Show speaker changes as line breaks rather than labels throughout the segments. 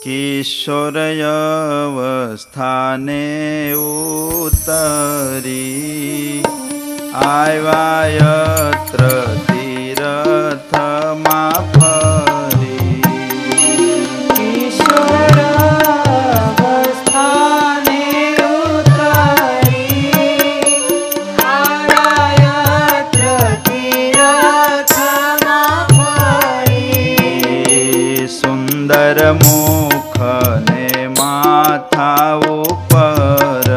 કિશોરયવસ્થાને ઉતરી આવ્યાયત્ર તીરથમાં ફરી
કિશોરયવસ્થાને ઉતરી આવ્યાયત્ર તીરથમાં ફરી
સુંદર મુખને માથા ઉપર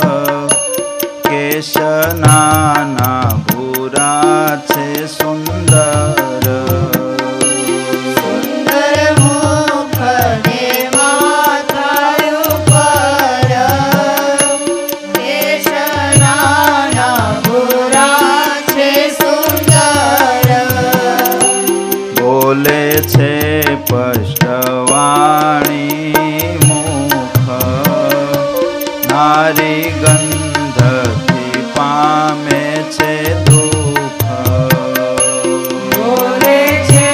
કેશ નાના ભૂરા છે સુંદર
સુંદર મુખને માથા ઉપર કેશ નાના ભૂરા છે સુંદર
બોલે છે સ્પષ્ટવાણી મુખ નારી ગંધથી પામે છે દુઃખ
બોલે છે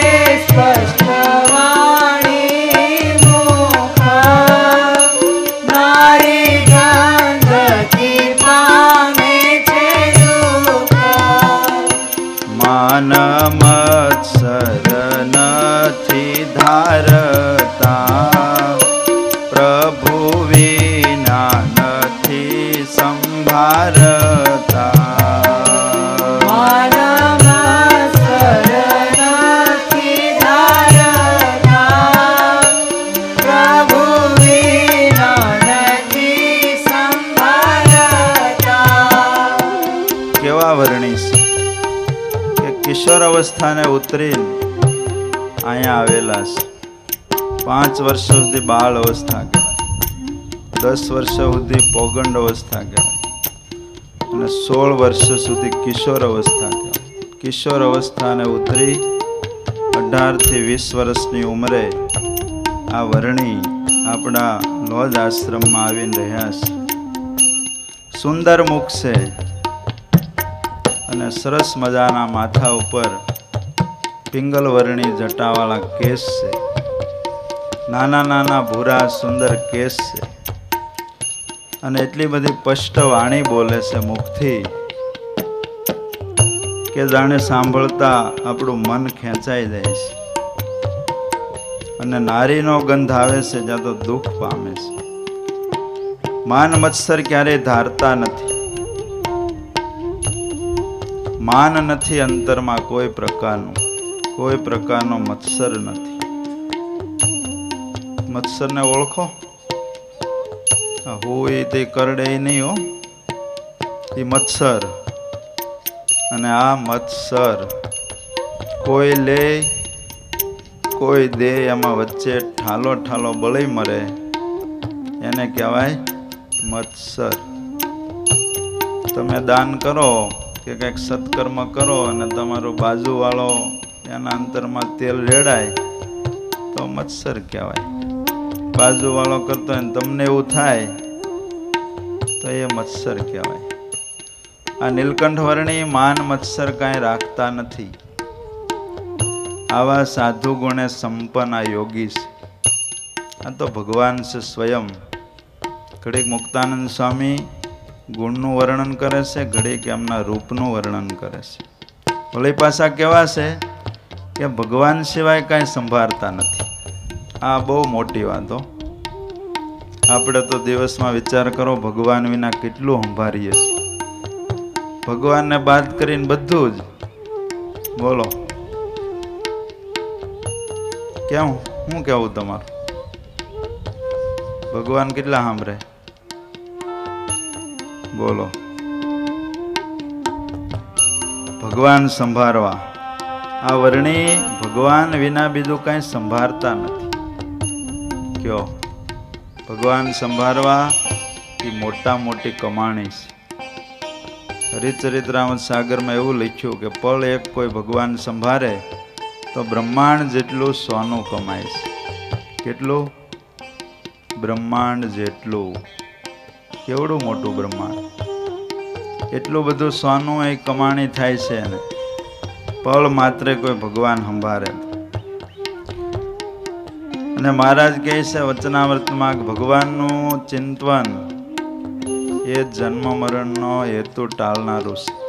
સ્પષ્ટવાણી મુખ નારી ગંધથી પામે છે દુઃખ
માન મત્સર નથી ધારતા પ્રભુ વિના નથી સંભારતા
માનમત્સર નથી ધારતા પ્રભુ વિના નથી સંભારતા
કેવા વર્ણીશ કે કિશોર અવસ્થાને ઉતરીને અહીંયા આવેલા છે 5 વર્ષ સુધી બાળ અવસ્થા કહેવાય, 10 વર્ષ સુધી પૌગંડ અવસ્થા કહેવાય અને 16 વર્ષ સુધી કિશોર અવસ્થા કહેવાય. કિશોર અવસ્થાને ઉતરી 18 થી 20 વર્ષની ઉંમરે આ વર્ણી આપણા લોજ આશ્રમમાં આવીને રહ્યા છે. સુંદર મુખ છે અને સરસ મજાના માથા ઉપર પિંગલ વર્ણી જટાવાળા કેસ છે, નાના નાના ભૂરા સુંદર કેસ છે અને એટલી બધી સ્પષ્ટ વાણી બોલે છે મુખથી કે જાણે સાંભળતા આપણું મન ખેંચાઈ જાય છે અને નારીનો ગંધ આવે છે જ્યાં તો દુઃખ પામે છે. માન મત્સર ક્યારેય ધારતા નથી, માન નથી અંતરમાં કોઈ પ્રકારનો મત્સર નથી. મત્સરને ઓળખો? હોય તે કરડે નહીં હો, એ મત્સર. અને આ મત્સર કોઈ લે કોઈ દે, એમાં વચ્ચે ઠાલો ઠાલો બળી મરે એને કહેવાય મત્સર. તમે દાન કરો કે કંઈક સત્કર્મ કરો અને તમારો બાજુવાળો એના અંતરમાં તેલ રેડાય તો મત્સર કહેવાય. બાજુવાળો કરતો હોય તમને એવું થાય તો એ મત્સર કહેવાય. આ નીલકંઠ વર્ણી માન મત્સર કાંઈ રાખતા નથી. આવા સાધુ ગુણે સંપન્ન આ યોગી છે. આ તો ભગવાન છે સ્વયં. ઘડીક મુક્તાનંદ સ્વામી ગુણનું વર્ણન કરે છે, ઘડીક એમના રૂપનું વર્ણન કરે છે. વળી પાછા કેવા છે કે ભગવાન સિવાય કાંઈ સંભાળતા નથી. આ બહુ મોટી વાતો. આપણે તો દિવસમાં વિચાર કરો ભગવાન વિના કેટલું સંભાળીએ છીએ. ભગવાનને બાદ કરીને બધું જ બોલો. કેમ શું કહેવું તમારું? ભગવાન કેટલા સાંભળે બોલો? ભગવાન સંભાળવા આ વર્ણી ભગવાન વિના બીજું કાંઈ સંભાળતા નથી. કયો ભગવાન સંભાળવા એ મોટી કમાણી છે. હરિચરિત્રામૃત સાગરમાં એવું લખ્યું કે પળ એક કોઈ ભગવાન સંભાળે તો બ્રહ્માંડ જેટલું સોનું કમાય છે. કેટલું? બ્રહ્માંડ જેટલું. કેવડું મોટું બ્રહ્માંડ! એટલું બધું સોનું એ કમાણી થાય છે ને પળ માત્રે કોઈ ભગવાન સંભાળે. અને મહારાજ કહે છે વચનામૃતમાં કે ભગવાનનું ચિંતન એ જન્મ મરણનો હેતુ ટાળનારું છે.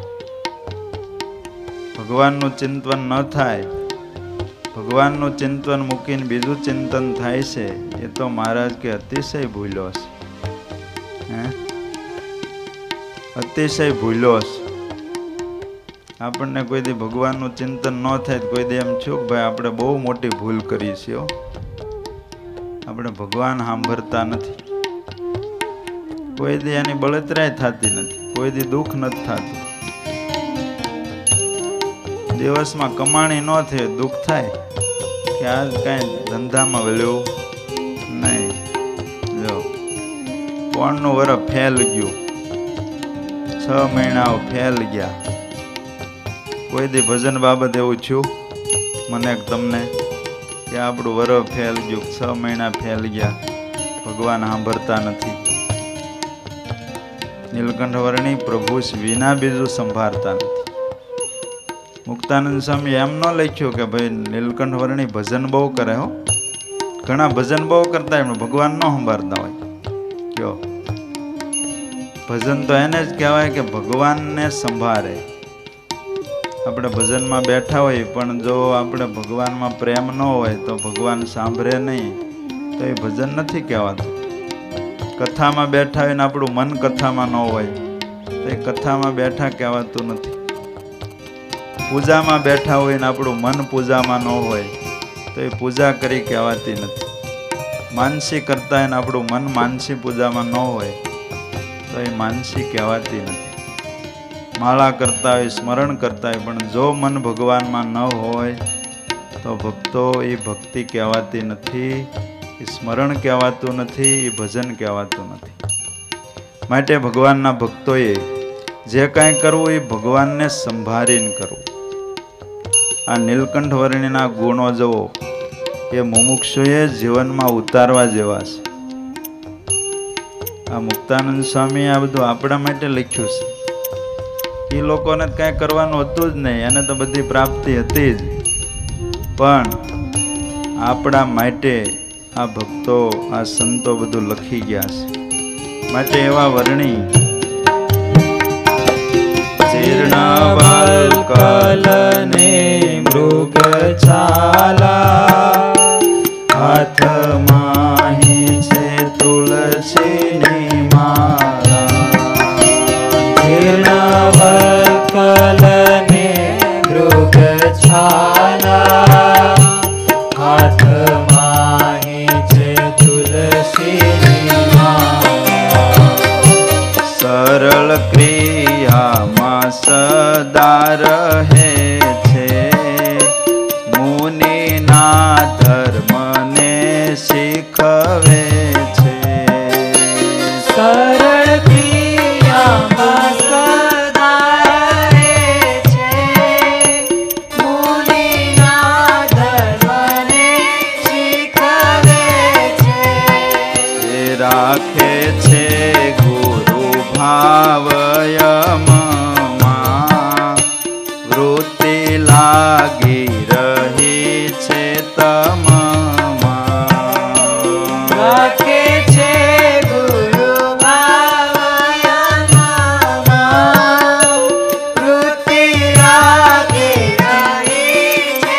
ભગવાનનું ચિંતન ન થાય, ભગવાનનું ચિંતન મૂકીને બીજું ચિંતન થાય છે, એ તો મહારાજ કે અતિશય ભૂલ્યો છે. અતિશય ભૂલ્યો છે. આપણને કોઈ દી ભગવાનનું ચિંતન ન થાય તો કોઈ દી એમ થયું કે ભાઈ આપણે બહુ મોટી ભૂલ કરી છે. આપણે ભગવાન સાંભળતા નથી. કોઈ દી એની બળતરાય થતી નથી, કોઈ દી દુઃખ નથી થતું. દિવસમાં કમાણી ન થાય દુઃખ થાય કે આજ કાંઈ ધંધામાં વળ્યું નહીં. જો કોણનું વરસ ફેલ ગયું, 6 મહિનાઓ ફેલ ગયા. કોઈ દી ભજન બાબત એવું થયું મને તમને કે આપણું વરસ ફેલ ગયું, 6 મહિના ફેલ ગયા, ભગવાન સાંભળતા નથી. નીલકંઠ વર્ણી પ્રભુ વિના બીજું સંભાળતા નથી. મુક્તાનંદ સ્વામી એમ ન લખ્યું કે ભાઈ નીલકંઠ વર્ણી ભજન બહુ કરે. હો, ઘણા ભજન બહુ કરતા એમ ભગવાન ન સંભાળતા હોય. કયો ભજન તો એને જ કહેવાય કે ભગવાનને સંભાળે. આપણે ભજનમાં બેઠા હોય પણ જો આપણે ભગવાનમાં પ્રેમ ન હોય તો ભગવાન સાંભળે નહીં, તો એ ભજન નથી કહેવાતું. કથામાં બેઠા હોય ને આપણું મન કથામાં ન હોય તો એ કથામાં બેઠા કહેવાતું નથી. પૂજામાં બેઠા હોય ને આપણું મન પૂજામાં ન હોય તો એ પૂજા કરી કહેવાતી નથી. માનસી કરતા હોય ને આપણું મન માનસી પૂજામાં ન હોય તો એ માનસી કહેવાતી નથી. માળા કરતા હોય, સ્મરણ કરતા હોય, પણ જો મન ભગવાનમાં ન હોય તો ભક્તો એ ભક્તિ કહેવાતી નથી, એ સ્મરણ કહેવાતું નથી, એ ભજન કહેવાતું નથી. માટે ભગવાનના ભક્તોએ જે કાંઈ કરવું એ ભગવાનને સંભાળીને કરવું. આ નીલકંઠ વર્ણિના ગુણો જુઓ, એ મુમુક્ષુએ જીવનમાં ઉતારવા જેવા છે. આ મુક્તાનંદ સ્વામી આ બધું આપણા માટે લખ્યું છે. એ લોકોને કાંઈ કરવાનું હતું જ નહીં, એને તો બધી પ્રાપ્તિ હતી જ, પણ આપણા માટે આ ભક્તો આ સંતો બધું લખી ગયા છે. માટે એવા વર્ણી
જીર્ણવલ્કલને મૃગછાલા, હાથમાં છે તુલસીની માળા. જીર્ણવલ્કલને મૃગછાલા, હાથમાં છે તુલસીની માળા.
સરળ ક્રિયામાં સદા રહે છે, મુનિના ધર્મને શીખવે છે.
સરળ ક્રિયામાં સદા રહે છે, મુનિના ધર્મને શીખવે છે.
એ રાખે છે ગુરુ ભાવયમાં, વૃત્તિ લાગી રહી છે તમમાં.
રાખે છે ગુરુ ભાવયમાં, વૃત્તિ લાગી રહી છે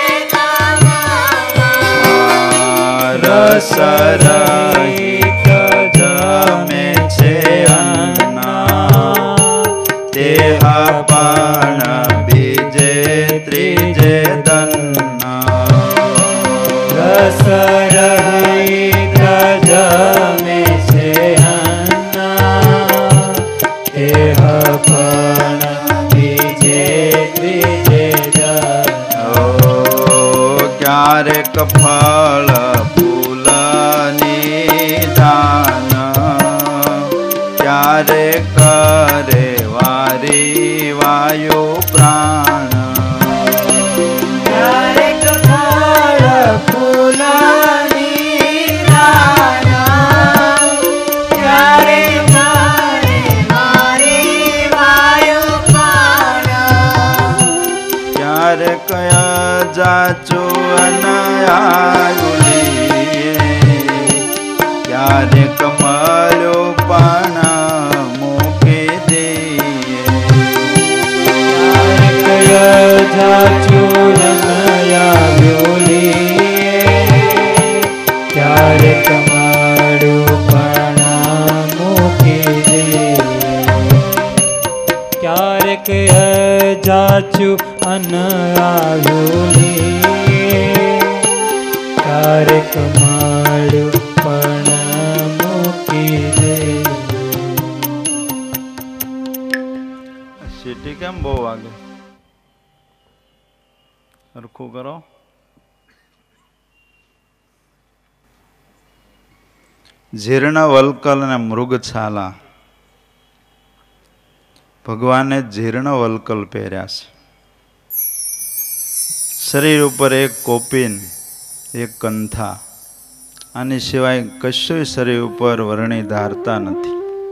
તમમાં.
રસ રહિત જમે છે અન્ના, દેહ પણ બીજે ત્રીજે દન્ના.
રસ રહિત જમે છે અન્ના, દેહ પણ બીજે ત્રીજે દન્ના.
ક્યારેક ફળ ફૂલની દાન, ક્યારે કરે વારી વાયુ પ્રાણ.
ક્યારેક ફળ ફૂલની દાન, ક્યારેક કરે વારી વાયુ પ્રાણ.
ક્યારેક જાચું અનયાગુલી, ક્યારેક મળ્યો પણ મૂકી દઈએ.
ક્યારેક મારું પણ મૂકી દે. ક્યારેક જાચું અન આવ્યું લે. ક્યારેક મારું પણ મૂકી દે.
સીટી કેમ બહુ વાગે? સરખું કરો. જીર્ણ વલ્કલ અને મૃગછાલા. ભગવાને જીર્ણ વલ્કલ પહેર્યા છે. શરીર ઉપર એક કોપીન, એક કંથા, આની સિવાય કશું શરીર ઉપર વર્ણી ધારતા નથી.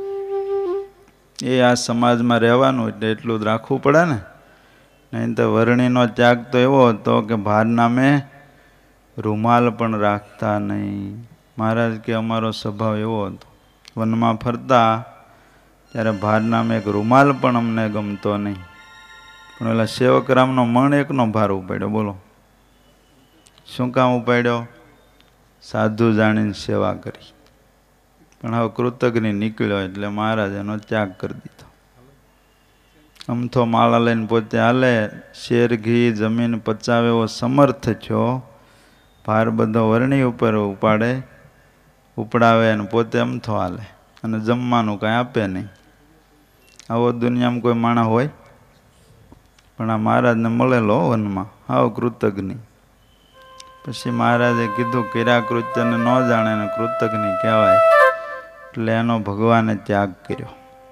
એ આ સમાજમાં રહેવાનું એટલે એટલું જ રાખવું પડે ને. નહીં તો વર્ણીનો ત્યાગ તો એવો હતો કે ભાર નામે રૂમાલ પણ રાખતા નહીં. મહારાજ કે અમારો સ્વભાવ એવો હતો, વનમાં ફરતા ત્યારે ભાર નામે એક રૂમાલ પણ અમને ગમતો નહીં. પણ ઓલા સેવકરામનો મણ એકનો ભાર ઉપાડ્યો. બોલો શું કામ ઉપાડ્યો? સાધુ જાણીને સેવા કરી. પણ હવે કૃતજ્ઞ નીકળ્યો એટલે મહારાજ એનો ત્યાગ કરી દીધો. અમથો માળા લઈને પોતે હાલે, શેર ઘી જમીન પચાવે એવો સમર્થ થયો. ભાર બધો વર્ણી ઉપર ઉપડાવે અને પોતે અમથો હાલે અને જમવાનું કાંઈ આપે નહીં. આવો દુનિયામાં કોઈ માણસ હોય? પણ આ મહારાજને મળેલો વનમાં, આવો કૃતજ્ઞ. પછી મહારાજે કીધું કર્યા કૃત્યને ન જાણે ને કૃતજ્ઞ કહેવાય. એટલે એનો ભગવાને ત્યાગ કર્યો.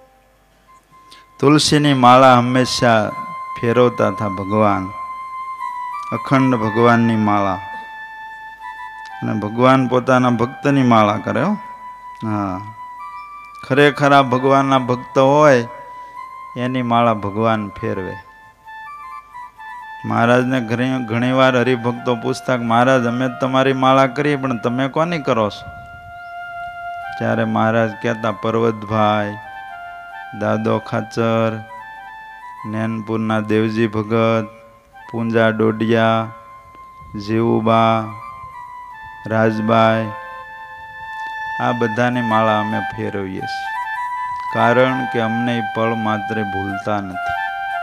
તુલસીની માળા હંમેશા ફેરવતા હતા ભગવાન, અખંડ ભગવાનની માળા. અને ભગવાન પોતાના ભક્તની માળા કરે. હા, ખરેખર આ ભગવાનના ભક્ત હોય એની માળા ભગવાન ફેરવે. મહારાજને ઘણી વાર હરિભક્તો પૂછતા કે મહારાજ અમે તમારી માળા કરીએ પણ તમે કોની કરો છો? ત્યારે મહારાજ કહેતા પર્વતભાઈ, દાદો ખાચર, નેનપુરના દેવજી ભગત, પૂંજા ડોડિયા, જીવુબા, રાજબાઈ, આ બધાની માળા અમે ફેરવીએ છીએ. કારણ કે અમને એ પળ માત્ર ભૂલતા નથી.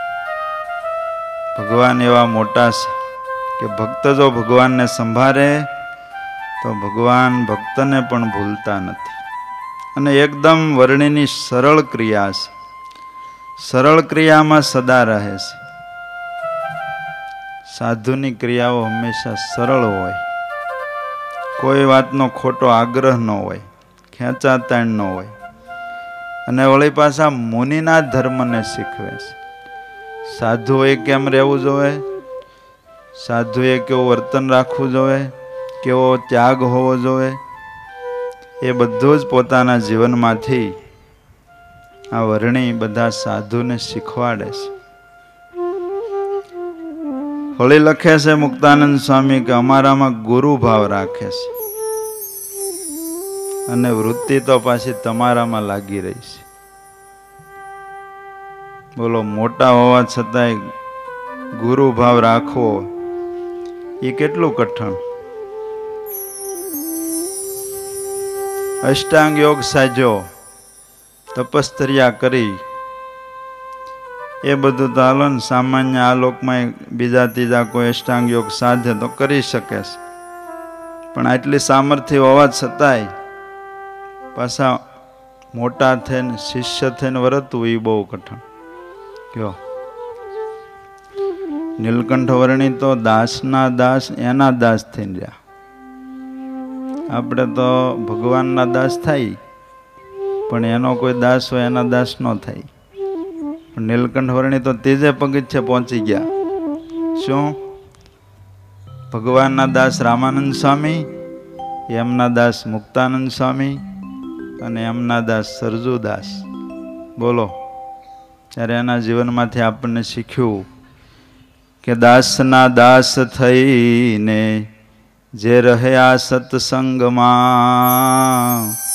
ભગવાન એવા મોટા છે કે ભક્ત જો ભગવાનને સંભાળે તો ભગવાન ભક્તને પણ ભૂલતા નથી. અને એકદમ વર્ણિની સરળ ક્રિયા છે. સરળ ક્રિયામાં સદા રહે છે. સાધુની ક્રિયાઓ હંમેશા સરળ હોય. કોઈ વાતનો ખોટો આગ્રહ ન હોય, ખેંચાતાણ ન હોય. અને વળી પાછા મુનિના ધર્મને શીખવે છે. સાધુએ કેમ રહેવું જોઈએ, સાધુએ કેવું વર્તન રાખવું જોઈએ, કેવો ત્યાગ હોવો જોઈએ, એ બધું જ પોતાના જીવનમાંથી આ વર્ણી બધા સાધુને શીખવાડે છે. વળી લખે છે મુક્તાનંદ સ્વામી કે અમારામાં ગુરુ ભાવ રાખે છે. અને વૃત્તિ તો પાછી તમારામાં લાગી રહી છે. બોલો, મોટા હોવા છતાંય ગુરુ ભાવ રાખવો એ કેટલું કઠણ. અષ્ટાંગ યોગ સાધ્યો, તપશ્ચર્યા કરી, એ બધું તો હાલો ને સામાન્ય આ લોકમાં બીજા ત્રીજા કોઈ અષ્ટાંગ યોગ સાધે તો કરી શકે છે. પણ આટલી સામર્થ્ય હોવા છતાંય પાછા મોટા થઈને શિષ્ય થઈને વર્તવું એ બહુ કઠણ. કયો નીલકંઠ વર્ણી તો દાસના દાસ એના દાસ થઈને રહ્યા. આપણે તો ભગવાનના દાસ થાય પણ એનો કોઈ દાસ હોય એના દાસ ન થાય. પણ નીલકંઠ વર્ણી તો ત્રીજે પગથિયે પહોંચી ગયા. શું? ભગવાનના દાસ રામાનંદ સ્વામી, એમના દાસ મુક્તાનંદ સ્વામી અને એમના દાસ સરજુદાસ. બોલો, ત્યારે એના જીવનમાંથી આપણને શીખ્યું કે દાસના દાસ થઈને જે રહ્યા સત્સંગમાં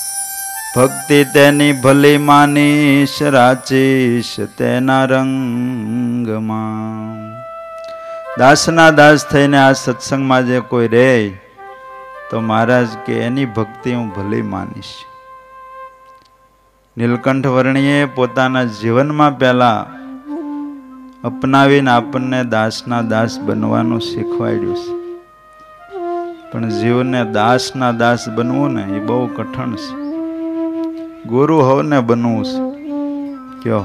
ભક્તિ તેની ભલી માનીશ, રાચીશ તેના રંગમાં. દાસના દાસ થઈને આ સત્સંગમાં જે કોઈ રહે તો મહારાજ કે એની ભક્તિ હું ભલી માનીશ. નીલકંઠ વર્ણીએ પોતાના જીવનમાં પહેલા અપનાવીને આપણને દાસના દાસ બનવાનું શીખવાડ્યું છે. પણ જીવને દાસના દાસ બનવું ને એ બહુ કઠણ છે. ગુરુ હોને બનવું છે. કયો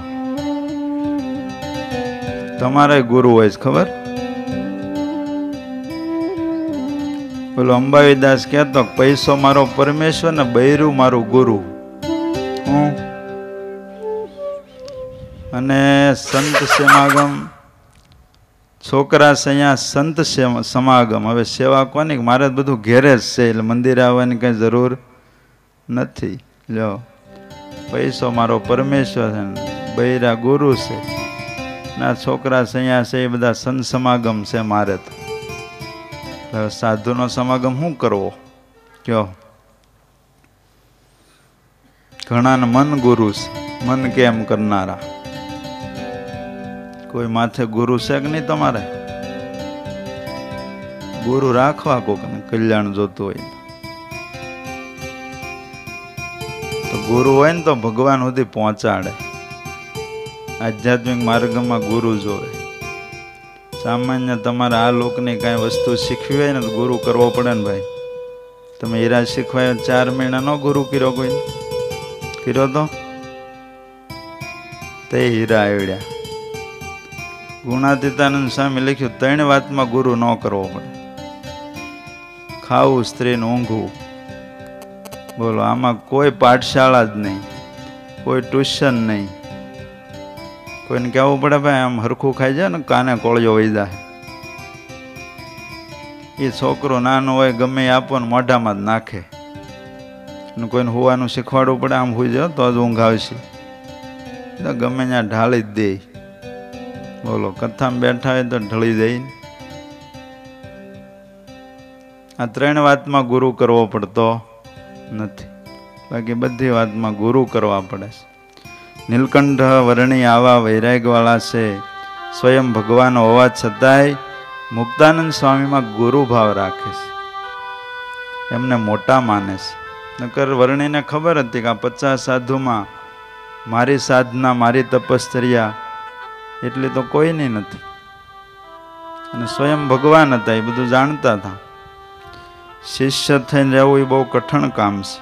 તમારે ગુરુ હોય છે ખબર? બોલો અંબાવીદાસ કહેતો પૈસો મારો પરમેશ્વર ને બૈરું મારું ગુરુ. અને સંત સમાગમ છોકરા છે અહીંયા સંત સમાગમ. હવે સેવા કોની? મારે બધું ઘેરે જ છે એટલે મંદિરે આવવાની કઈ જરૂર નથી. લ્યો પૈસો મારો પરમેશ્વર છે, બૈરા ગુરુ છે, ના છોકરા છે અહીંયા છે એ બધા સંત સમાગમ છે મારે. તો સાધુનો સમાગમ શું કરવો? કયો ઘણાને મન ગુરુ છે, મન કેમ કરનારા. કોઈ માથે ગુરુ છે કે નહીં તમારે? ગુરુ રાખવા કોકને કલ્યાણ જોતું હોય તો ગુરુ હોય ને તો ભગવાન સુધી પહોંચાડે. આધ્યાત્મિક માર્ગમાં ગુરુ જોવે. સામાન્ય તમારે આ લોકની કાંઈ વસ્તુ શીખવી હોય ને તો ગુરુ કરવો પડે ને ભાઈ. તમે હીરા શીખવાય 4 મહિના નો ગુરુ કર્યો? કોઈ કર્યો તો તે હીરા આવડ્યા. ગુણાતીતાનંદ સ્વામી લખ્યું 3 વાતમાં ગુરુ ન કરવો પડે. ખાવું, સ્ત્રીને ઊંઘવું. બોલો આમાં કોઈ પાઠશાળા જ નહીં, કોઈ ટ્યુશન નહીં. કોઈને કહેવું પડે ભાઈ આમ હરખું ખાઈ જાય ને કાને કોળિયો વહી જાય. એ છોકરો નાનો હોય ગમે આપો ને મોઢામાં જ નાખે. અને કોઈને હોવાનું શીખવાડવું પડે આમ હોઈ જાવ તો જ ઊંઘ આવશે. ગમે ત્યાં ઢાળી જ દે. બોલો કથામાં બેઠા હોય તો ઢળી જાય. આ 3 વાતમાં ગુરુ કરવો પડતો નથી. બાકી બધી વાતમાં ગુરુ કરવા પડે છે. નીલકંઠ વર્ણી આવા વૈરાગ્યવાળા છે. સ્વયં ભગવાન હોવા છતાંય મુક્તાનંદ સ્વામીમાં ગુરુ ભાવ રાખે છે. એમને મોટા માને છે. નકર વર્ણીને ખબર હતી કે આ 50 સાધુમાં મારી સાધના, મારી તપશ્ચર્યા એટલી તો કોઈની નથી. અને સ્વયં ભગવાન હતા, એ બધું જાણતા હતા. શિષ્ય થઈને રહેવું એ બહુ કઠણ કામ છે.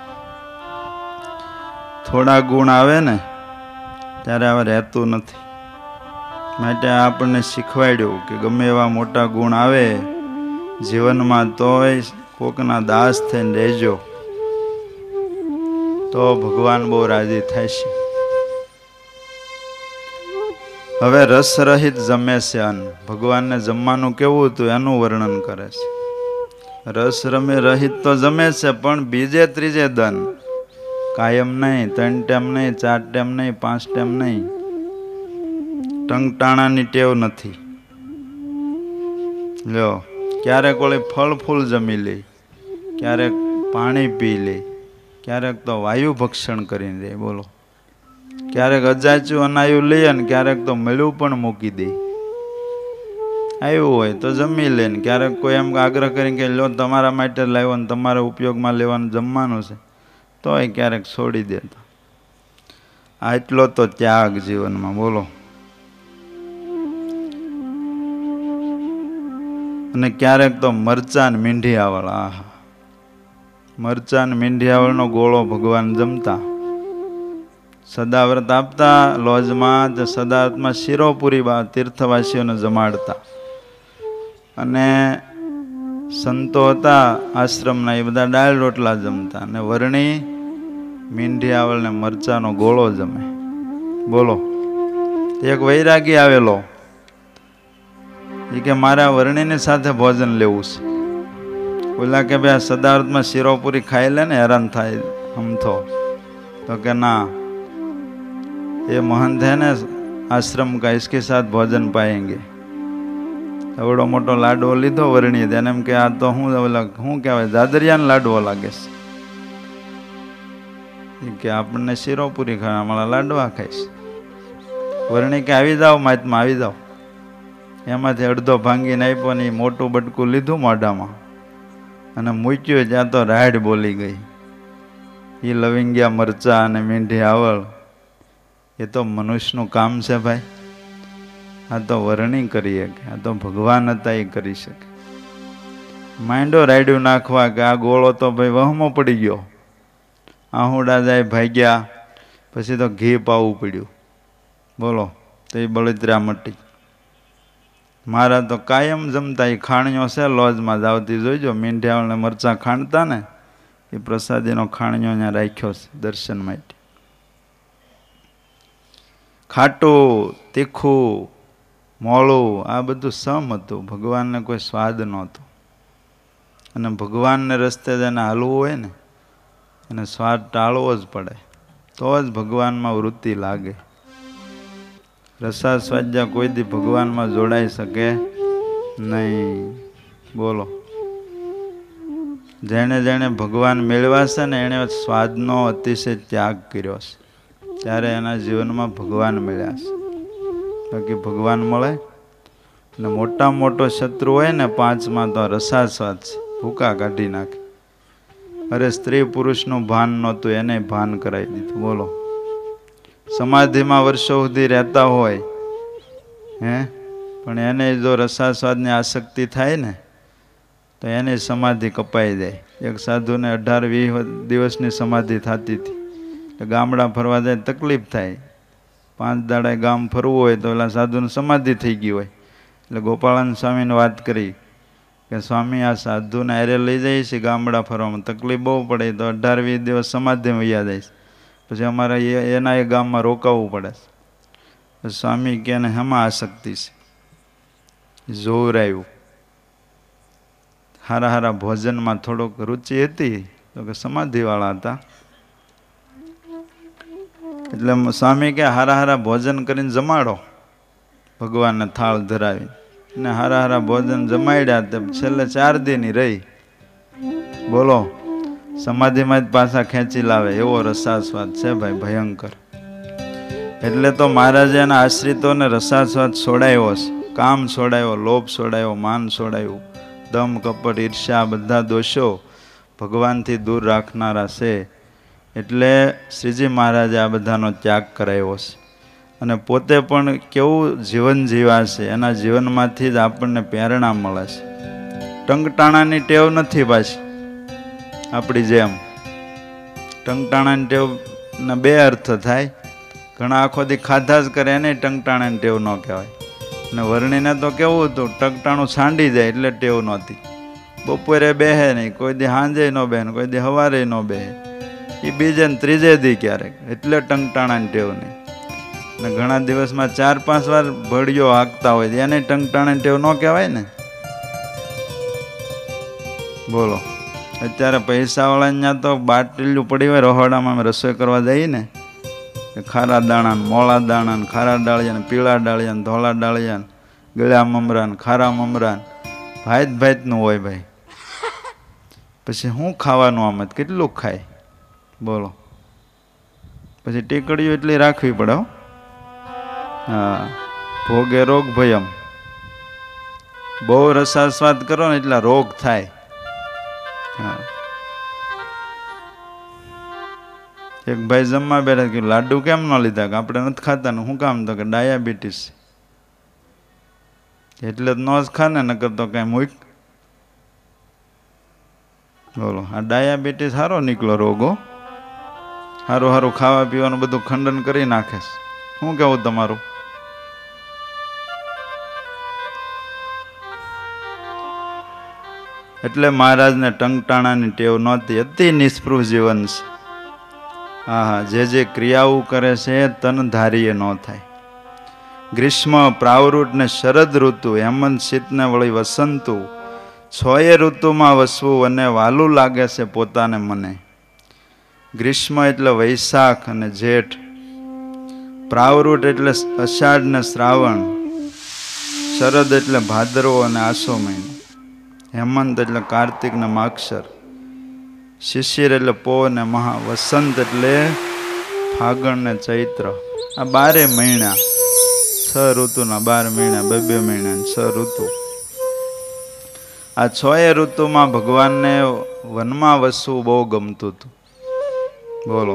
થોડા ગુણ આવે ને ત્યારે હવે રહેતું નથી. માટે આપણને શીખવાડ્યું કે ગમે એવા મોટા ગુણ આવે જીવનમાં તોય કોકના દાસ થઈને રહેજો તો ભગવાન બહુ રાજી થાય છે. હવે રસ રહિત જમે છે અન્ન. ભગવાનને જમવાનું કેવું હતું એનું વર્ણન કરે છે. રસ રહિત તો જમે છે પણ બીજે ત્રીજે દન. કાયમ નહીં, 3 ટાઈમ નહીં, 4 ટાઈમ નહીં, 5 ટાઈમ નહીં. ટંગટાણાની ટેવ નથી. લ્યો ક્યારેક ઓલી ફળ ફૂલ જમી લે, ક્યારેક પાણી પી લે, ક્યારેક તો વાયુ ભક્ષણ કરીને લે. બોલો ક્યારેક અજાચ્યું અનાયું લે ને ક્યારેક તો મળ્યું પણ મૂકી દે. આવ્યું હોય તો જમી લે ને ક્યારેક કોઈ એમ આગ્રહ કરીને કે લો તમારા માટે લાવ્યો ને તમારા ઉપયોગમાં લેવાનું જમવાનું છે તોય ક્યારેક છોડી દેતા. આટલો તો ત્યાગ જીવનમાં. બોલો અને ક્યારેક તો મરચાં મીંઢિયાવળ. આહા, મરચાં મીંઢિયાવળનો ગોળો ભગવાન જમતા. સદાવ્રત આપતા લોજમાં, સદાવ્રતમાં શિરોપુરી તીર્થવાસીઓને જમાડતા. અને સંતો હતા આશ્રમના એ બધા દાળ રોટલા જમતા. અને વર્ણી મીંઢિયાવળ ને મરચાનો ગોળો જમે. બોલો એક વૈરાગી આવેલો એ કે મારા વર્ણીની સાથે ભોજન લેવું છે. બોલા કે ભાઈ સદાવ્રતમાં શિરોપુરી ખાઈ લે ને હેરાન થાય હમથો. તો કે ના, ये महंत है ना आश्रम का, इसके साथ भोजन पाएंगे. एवडो मोटो लाडવો લીધો વર્ણીએ તેને એમ કે આ તો હું કહેવાય દાદરિયાનો લાડવો લાગે છે. કે આપણને શીરો પૂરી ખાવા, અમારા લાડવા ખાઈશ. વર્ણી કે આવી જાઓ મહાત્મા, આવી જાઓ. એમાંથી અડધો ભાંગીને આપ્યો ને એ મોટું બટકું લીધું મોઢામાં અને મૂક્યું. ત્યાં તો રાડ બોલી ગઈ. એ લવિંગિયા મરચા અને મીંઢી આવળ એ તો મનુષ્યનું કામ છે ભાઈ. આ તો વર્ણી કરી શકે, આ તો ભગવાન હતા એ કરી શકે. માંડો રાયડું નાખવા કે આ ગોળો તો ભાઈ વહમો પડી ગયો. આહુડા જાય ભાગ્યા, પછી તો ઘી પાવું પડ્યું. બોલો, તો એ બળતરા મટી. મારા તો કાયમ જમતા એ ખાણીઓ છે લોજમાં જાવતી જોઈજો. મીંઢિયાઓને મરચાં ખાંડતા ને એ પ્રસાદીનો ખાણીઓ અહીંયા રાખ્યો છે દર્શન માટે. ખાટું તીખું મોળું આ બધું સમ હતું. ભગવાનને કોઈ સ્વાદ નહોતો. અને ભગવાનને રસ્તે જેને હાલવું હોય ને એને સ્વાદ ટાળવો જ પડે, તો જ ભગવાનમાં વૃત્તિ લાગે. રસા સ્વાદ્યા કોઈ દી ભગવાનમાં જોડાઈ શકે નહીં. બોલો, જેણે જેણે ભગવાન મેળવ્યા છે ને એણે સ્વાદનો અતિશય ત્યાગ કર્યો છે, ત્યારે એના જીવનમાં ભગવાન મળ્યા છે. બાકી ભગવાન મળે ને મોટા મોટો શત્રુ હોય ને પાંચમાં તો રસાસ્વાદ છે, ભૂકા કાઢી નાખે. અરે સ્ત્રી પુરુષનું ભાન નહોતું, એને ભાન કરાવી દીધું. બોલો, સમાધિમાં વર્ષો સુધી રહેતા હોય પણ એને જો રસાસ્વાદની આસક્તિ થાય ને તો એની સમાધિ કપાઈ જાય. એક સાધુને 18-20 દિવસની સમાધિ થતી હતી. ગામડા ફરવા જાય તકલીફ થાય. 5 દાડા ગામ ફરવું હોય તો ઓલા સાધુને સમાધિ થઈ ગઈ હોય. એટલે ગોપાળાનંદ સ્વામીને વાત કરી કે સ્વામી આ સાધુને હારે લઈ જાય છે ગામડા ફરવામાં, તકલીફ બહુ પડે, તો 18-20 દિવસ સમાધિમાં વયા જાય છે, પછી અમારે એના એ ગામમાં રોકાવવું પડે છે. સ્વામી કે એને હેમાં આસક્તિ છે? જોવરાયું. હારા હારા ભોજનમાં થોડોક રુચિ હતી તો કે સમાધિવાળા હતા. એટલે સ્વામી કે હારા હારા ભોજન કરીને જમાડો ભગવાનને થાળ ધરાવી. ને હારા હારા ભોજન જમાડ્યા તે છેલ્લે 4 દિન રહી. બોલો, સમાધિમાં જ પાછા ખેંચી લાવે એવો રસાસ્વાદ છે ભાઈ, ભયંકર. એટલે તો મહારાજે એના આશ્રિતોને રસાસ્વાદ છોડાયો છે. કામ છોડાયો, લોભ છોડાયો, માન છોડાયું, દમ કપટ ઈર્ષ્યા બધા દોષો ભગવાનથી દૂર રાખનારા છે. એટલે શ્રીજી મહારાજે આ બધાનો ત્યાગ કરાયો છે. અને પોતે પણ કેવું જીવન જીવ્યા છે, એના જીવનમાંથી જ આપણને પ્રેરણા મળે છે. ટંકટાણાની ટેવ નથી પાછી આપણી જેમ. ટંકટાણાની ટેવના 2 અર્થ થાય. ઘણા આખો દી ખાધા જ કરે એને ટંકટાણાની ટેવ ન કહેવાય. અને વર્ણીને તો કેવું હતું, ટંકટાણું છાંડી જાય એટલે ટેવ નહોતી. બપોરે બેહે નહીં, કોઈ દી સાંજે ન બેહે, કોઈ દી સવારે ન બેહે, એ બીજે ને ત્રીજે દી ક્યારેક, એટલે ટંકટાણાની ટેવ નહીં. ને ઘણા દિવસમાં 4-5 વાર ભળિયો હાંકતા હોય એને ટંકટાણાની ટેવ ન કહેવાય ને. બોલો, અત્યારે પૈસાવાળા ત્યાં તો બાટલીયું પડી હોય રહોડામાં અમે રસોઈ કરવા જઈએ ને, ખારા દાણા, મોળા દાણા, ખારા ડાળિયા, પીળા ડાળિયા, ધોળા ડાળિયા, ગળ્યા મમરા, ખારા મમરા, ભાતનું હોય ભાઈ. પછી શું ખાવાનું આમ જ કેટલું ખાય? બોલો, પછી ટીકડીઓ એટલી રાખવી પડે. હા, ભોગે રોગ ભયમ. બહુ રસાસ્વાદ કરો ને એટલા રોગ થાય. હા, એક ભાઈ જમવા બેઠા કે લાડુ કેમ ન લીધા? કે આપણે નથી ખાતા ને. શું કામ? તો કે ડાયાબિટીસ. એટલે જ ન જ ખા ને, નકર તો કઈ મૂક. બોલો, આ ડાયાબિટીસ સારો નીકળો રોગો. સારું સારું ખાવા પીવાનું બધું ખંડન કરી નાખે છે. શું કેવું તમારું? એટલે મહારાજને ટંકટાણાની ટેવ નહોતી, અતિ નિષ્પૃહ જીવન છે. હા, જે ક્રિયાઓ કરે છે તન ધારીએ ન થાય. ગ્રીષ્મ, પ્રાવૃટ ને શરદ ઋતુ, હેમંત શીત ને વળી વસંતુ, 6 ઋતુમાં વસવું અને વાલું લાગે છે પોતાને મને. ગ્રીષ્મ એટલે વૈશાખ અને જેઠ, પ્રાવૃટ એટલે અષાઢ ને શ્રાવણ, શરદ એટલે ભાદરવો અને આસો મહિનો, હેમંત એટલે કાર્તિક ને માગશર, શિશિર એટલે પો ને મહા, વસંત એટલે ફાગણ ને ચૈત્ર. આ 12 મહિના, 6 ઋતુના 12 મહિના, 2 મહિના 6 ઋતુ. આ 6 ઋતુમાં ભગવાનને વનમાં વસવું બહુ ગમતું હતું. બોલો,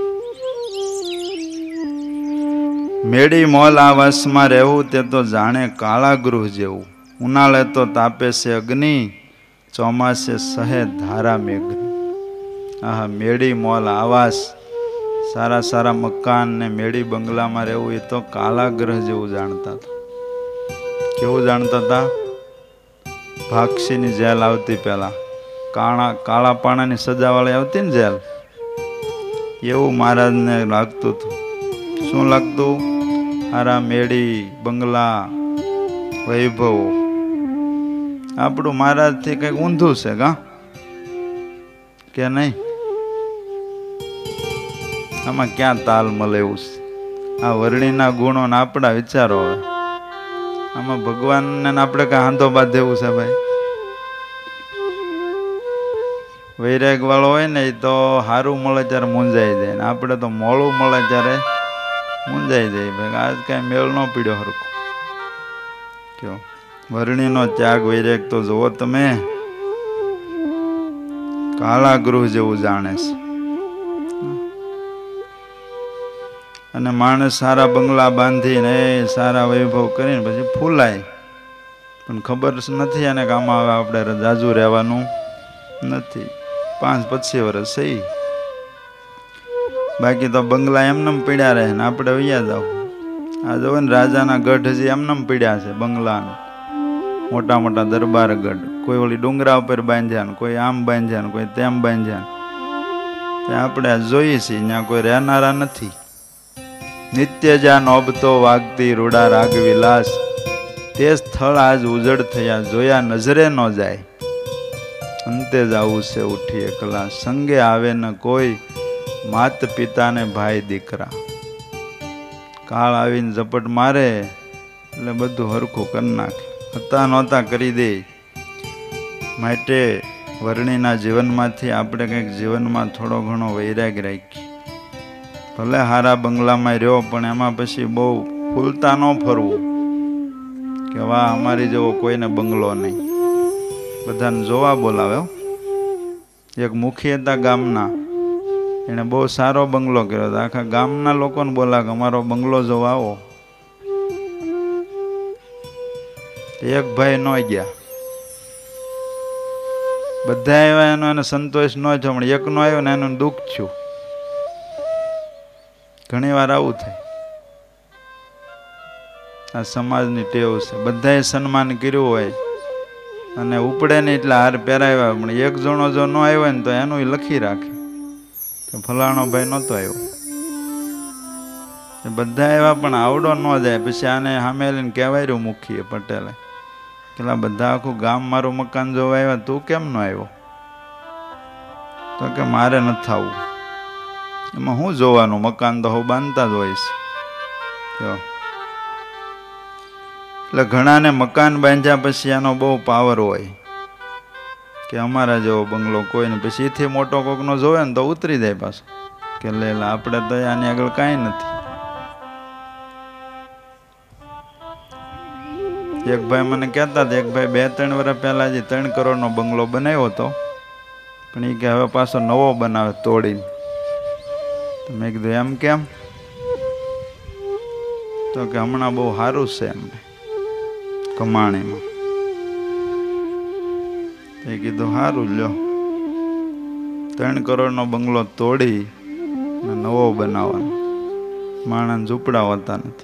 મેળી મોલ આ વાસમાં રહેવું તે તો જાણે કાળા ગૃહ જેવું. ઉનાળે તો તાપે છે અગ્નિ, ચોમાસે સહે ધારા મેઘની. આહા, મેળી મોલ આવાસ, સારા સારા મકાન ને મેળી બંગલામાં રહેવું એ તો કાળા ગ્રહ જેવું જાણતા હતા. કેવું જાણતા હતા? ભાક્ષીની જેલ આવતી પહેલા, કાળા પાણાની સજાવાળી આવતી ને જેલ, એવું મહારાજને લાગતું હતું. શું લાગતું? હારા મેળી બંગલા વૈભવ. આપણું મહારાજથી કંઈક ઊંધું છે કા કે નહીં? આમાં ક્યાં તાલ મળે એવું છે? આ વર્ણિના ગુણો ને આપણા વિચારો. હવે આમાં ભગવાનને આપણે કાંઈ હાંધો બાંધેવું છે ભાઈ? વૈરાગ વાળો હોય ને એ તો સારું મળે ત્યારે મૂંઝાઈ જાય, ને આપણે તો મોડું મળે ત્યારે મૂંઝાઈ જાય. ભાઈ આજ કાંઈ મેળ ન પીડ્યો હરખો. કયો વર્ણિનો ત્યાગ વૈરાગ તો જુઓ તમે, કાળા ગૃહ જેવું જાણે છે. અને માણસ સારા બંગલા બાંધીને સારા વૈભવ કરીને પછી ફૂલાય, પણ ખબર નથી એને કે આમાં હવે આપણે જાજુ રહેવાનું નથી. 5-25 વર્ષ સહી, બાકી તો બંગલા એમનેમ પીડ્યા રહે ને આપણે વૈયા જાવ. આ જો ને રાજાના ગઢ હજી એમનેમ પીડ્યા છે બંગલા, મોટા મોટા દરબાર ગઢ. કોઈ ઓલી ડુંગરા ઉપર બાંધ્યા ને, કોઈ આમ બાંધ્યા ને, કોઈ તેમ બાંધ્યા. ત્યાં આપણે જોઈએ છીએ ત્યાં કોઈ રહેનારા નથી. નિત્ય જ્યાં નોબતો વાગતી રૂડા રાગ વિલાસ, તે સ્થળ આજ ઉજળ થયા જોયા નજરે ન જાય. અંતે જ આવું છે ઉઠી એકલા, સંગે આવે ન કોઈ માત પિતા ને ભાઈ દીકરા. કાળ આવીને ઝપટ મારે એટલે બધું હરખું કરી નાખે, હતા નહોતા કરી દે. માટે વર્ણિના જીવનમાંથી આપણે કંઈક જીવનમાં થોડો ઘણો વૈરાગ રાખીએ. ભલે હારા બંગલામાં રહ્યો, પણ એમાં પછી બહુ ફૂલતા ન ફરવું કે વાહ અમારી જેવો કોઈને બંગલો નહીં. બધાને જોવા બોલાવે. એક મુખી હતા ગામના, એને બહુ સારો બંગલો કર્યો હતો. આખા ગામના લોકોને બોલા કે અમારો બંગલો જોવા આવો. એક ભાઈ ન ગયા, બધા આવ્યા, એનો એને સંતોષ ન થયો, પણ એક નો આવ્યો ને એનું દુઃખ થયું. ઘણી વાર આવું થાય. આ સમાજની ટેવ છે. બધાએ સન્માન કર્યું હોય અને ઉપડે ને એટલે હાર પહેરાવ્યા, પણ એક જણો જો ન આવ્યો ને તો એનું લખી રાખે કે ફલાણો ભાઈ નહોતો આવ્યો. બધા આવ્યા પણ આવડો ન જાય. પછી આને સામે લઈને કહેવાયું મુખીએ પટેલે, પેલા બધા આખું ગામ મારું મકાન જોવા આવ્યા, તું કેમ ન આવ્યો? તો કે મારે નથી આવવું. એમાં શું જોવાનું? મકાન તો હું બાંધતા જ હોય છે. એટલે ઘણાને મકાન બાંધ્યા પછી એનો બહુ પાવર હોય કે અમારા જેવો બંગલો કોઈ નહીં. પછી એથી મોટો કોકનો જોવે ને તો ઉતરી જાય પાછો કે લે આપણે તો આની આગળ કાંઈ નથી. એક ભાઈ મને કહેતા હતા, એક ભાઈ 2-3 વર્ષ પહેલા જે 3 કરોડનો બંગલો બનાવ્યો હતો, પણ એ કે હવે પાછો નવો બનાવે તોડીને. તો મેં કીધું એમ કેમ? તો કે હમણાં બહુ સારું છે એમને કમાણીમાં. એ કીધું સારું લ્યો, 3 કરોડનો બંગલો તોડી ને નવો બનાવવાનો. માણસ ઝૂંપડા હોતા નથી.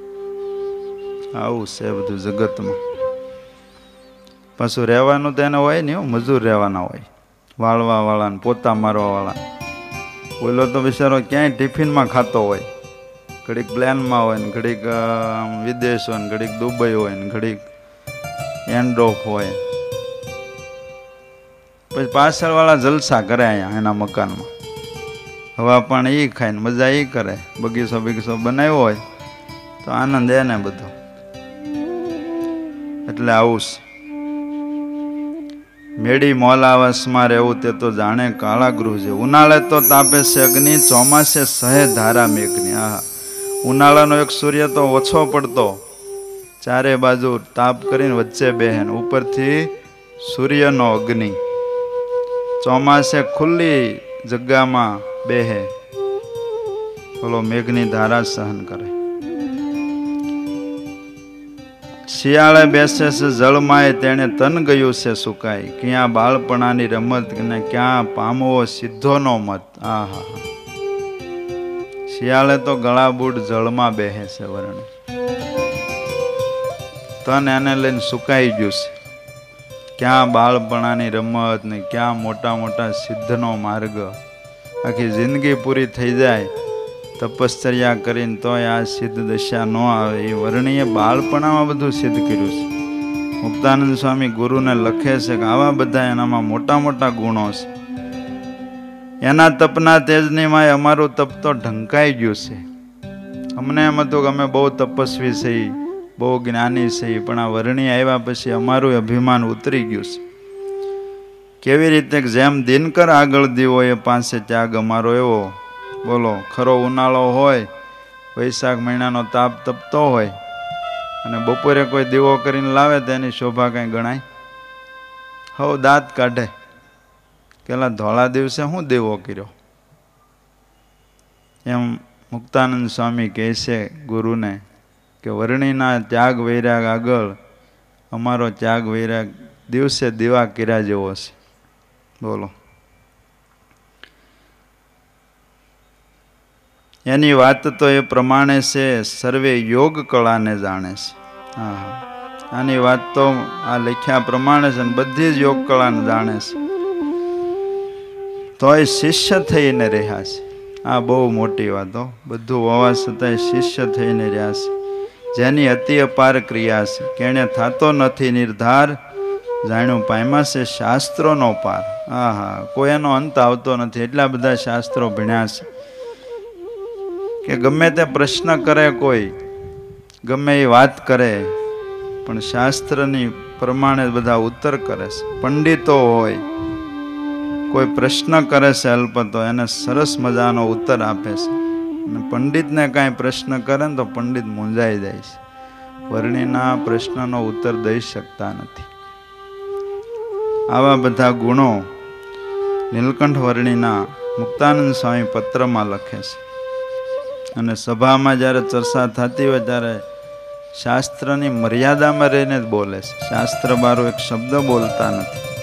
આવું છે બધું જગતમાં. પાછું રહેવાનું તો એને હોય નહીં, મજૂર રહેવાના હોય, વાળવા વાળા ને પોતા મારવા વાળા. ઓલો તો બિચારો ક્યાંય ટિફિનમાં ખાતો હોય, ઘડીક પ્લેનમાં હોય ને ઘડીક વિદેશ હોય ને ઘડીક દુબઈ હોય ને ઘડીક એન્ડ ઓફ હોય. પછી પાછળવાળા જલસા કરે અહીંયા એના મકાનમાં, હવા પાણી એ ખાય ને મજા એ કરે. બગીચો બનાવ્યો હોય તો આનંદ એને બધો. એટલે આવું છે. મેળી મોલાવાસમાં રહેવું તે તો જાણે કાળા ગૃહ છે. ઉનાળે તો તાપે છે અગ્નિ, ચોમાસે સહે ધારા મેઘની. આહા, ઉનાળાનો એક સૂર્ય તો ઓછો પડતો, ચારે બાજુ તાપ કરીને વચ્ચે બેહેન, ઉપરથી સૂર્યનો અગ્નિ. ચોમાસે ખુલ્લી જગ્યામાં બેહે, બોલો મેઘની ધારા સહન કરે. શિયાળે બેસે છે જળમાય, તેને તન ગયું છે સુકાય. ક્યાં બાળપણાની રમત ને ક્યાં પામવો સિદ્ધોનો મત. આહા, શિયાળે તો ગળાબૂટ જળમાં બેહે છે વર્ણી, તન એને લઈને સુકાઈ ગયું છે. ક્યાં બાળપણાની રમત ને ક્યાં મોટા મોટા સિદ્ધનો માર્ગ. આખી જિંદગી પૂરી થઈ જાય તપશ્ચર્યા કરીને તોય આ સિદ્ધ દશા ન આવે. એ વર્ણીએ બાળપણામાં બધું સિદ્ધ કર્યું છે. મુક્તાનંદ સ્વામી ગુરુને લખે છે કે આવા બધા એનામાં મોટા મોટા ગુણો છે. એના તપના તેજની માય અમારું તપ તો ઢંકાઈ ગયું છે. અમને એમ હતું કે અમે બહુ તપસ્વી છીએ, બહુ જ્ઞાની છીએ, પણ આ વર્ણી આવ્યા પછી અમારું અભિમાન ઉતરી ગયું છે. કેવી રીતે જેમ દિનકર આગળ દીવો એ પાસે ત્યાગ અમારો એવો. બોલો, ખરો ઉનાળો હોય, વૈશાખ મહિનાનો તાપ તપતો હોય અને બપોરે કોઈ દીવો કરીને લાવે તો એની શોભા કંઈ ગણાય? હવ દાંત કાઢે, પેલા ધોળા દિવસે શું દીવો કર્યો. એમ મુક્તાનંદ સ્વામી કહે છે ગુરુને કે વર્ણીના ત્યાગ વૈરાગ આગળ અમારો ત્યાગ વૈરાગ દિવસે દીવા કર્યા જેવો છે. બોલો, એની વાત તો એ પ્રમાણે છે, સર્વે યોગ કળાને જાણે છે. હા, આની વાત તો આ લખ્યા પ્રમાણે છે, બધી જ યોગ કળાને જાણે છે. તોય શિષ્ય થઈને રહ્યા છે. આ બહુ મોટી વાતો. બધું હોવા છતાંય શિષ્ય થઈને રહ્યા છે. જેની અતિ અપાર ક્રિયા છે, કેણે થાતો નથી નિર્ધાર, જાણ્યું પામ્યા છે શાસ્ત્રોનો પાર. આહા, કોઈ એનો અંત આવતો નથી. એટલા બધા શાસ્ત્રો ભણ્યા છે કે ગમે તે પ્રશ્ન કરે, કોઈ ગમે એ વાત કરે, પણ શાસ્ત્રની પ્રમાણે બધા ઉત્તર કરે છે. પંડિતો હોય, કોઈ પ્રશ્ન કરે છે અલ્પ, તો એને સરસ મજાનો ઉત્તર આપે છે. અને પંડિતને કાંઈ પ્રશ્ન કરે ને તો પંડિત મૂંઝાઈ જાય છે. વર્ણીના પ્રશ્નનો ઉત્તર દઈ શકતા નથી. આવા બધા ગુણો નીલકંઠ વર્ણીના મુક્તાનંદ સ્વામી પત્રમાં લખે છે. અને સભામાં જ્યારે ચર્ચા થતી હોય ત્યારે શાસ્ત્રની મર્યાદામાં રહીને જ બોલે છે. શાસ્ત્ર બારો એક શબ્દ બોલતા નથી.